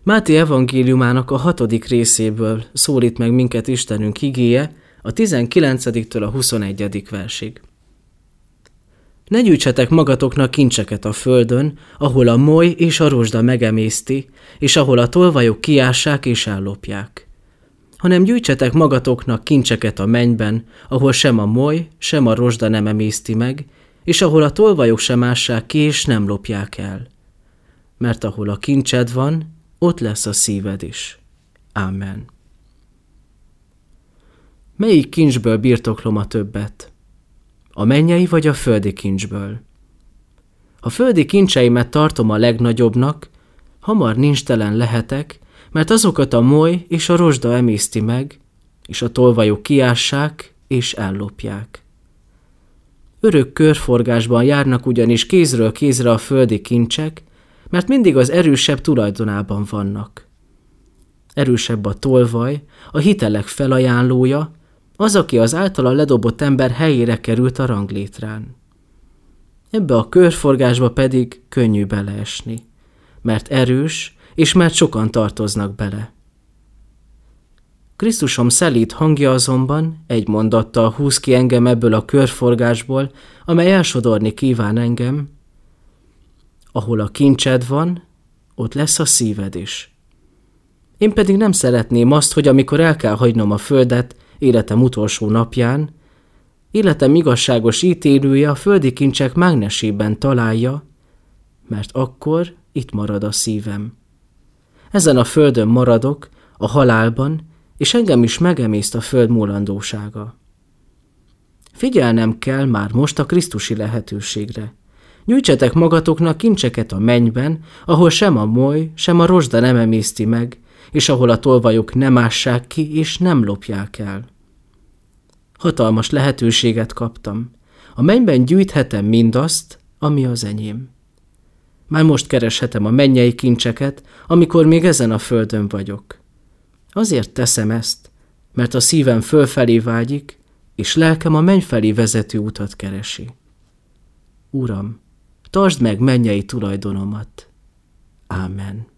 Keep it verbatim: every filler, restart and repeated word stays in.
Máté evangéliumának a hatodik részéből szólít meg minket Istenünk igéje, a tizenkilencediktől a huszonegyedik versig. Ne gyűjtsetek magatoknak kincseket a földön, ahol a moly és a rozsda megemészti, és ahol a tolvajok kiássák és ellopják. Hanem gyűjtsetek magatoknak kincseket a mennyben, ahol sem a moly, sem a rozsda nem emészti meg, és ahol a tolvajok sem ássák ki és nem lopják el. Mert ahol a kincsed van, ott lesz a szíved is. Ámen. Melyik kincsből birtoklom a többet? A mennyei vagy a földi kincsből? A földi kincseimet tartom a legnagyobbnak, hamar nincstelen lehetek, mert azokat a moly és a rozsda emészti meg, és a tolvajok kiássák és ellopják. Örök körforgásban járnak ugyanis kézről kézre a földi kincsek, mert mindig az erősebb tulajdonában vannak. Erősebb a tolvaj, a hitelek felajánlója, az, aki az általa ledobott ember helyére került a ranglétrán. Ebbe a körforgásba pedig könnyű beleesni, mert erős, és mert sokan tartoznak bele. Krisztusom szelíd hangja azonban egy mondattal húz ki engem ebből a körforgásból, amely elsodorni kíván engem. Ahol a kincsed van, ott lesz a szíved is. Én pedig nem szeretném azt, hogy amikor el kell hagynom a földet életem utolsó napján, életem igazságos ítélője a földi kincsek mágnesében találja, mert akkor itt marad a szívem. Ezen a földön maradok, a halálban, és engem is megemészt a föld múlandósága. Figyelnem kell már most a krisztusi lehetőségre. Gyűjtsetek magatoknak kincseket a mennyben, ahol sem a moly, sem a rozsda nem emészti meg, és ahol a tolvajok nem ássák ki, és nem lopják el. Hatalmas lehetőséget kaptam. A mennyben gyűjthetem mindazt, ami az enyém. Már most kereshetem a mennyei kincseket, amikor még ezen a földön vagyok. Azért teszem ezt, mert a szívem fölfelé vágyik, és lelkem a menny felé vezető utat keresi. Uram, tartsd meg mennyei tulajdonomat. Ámen.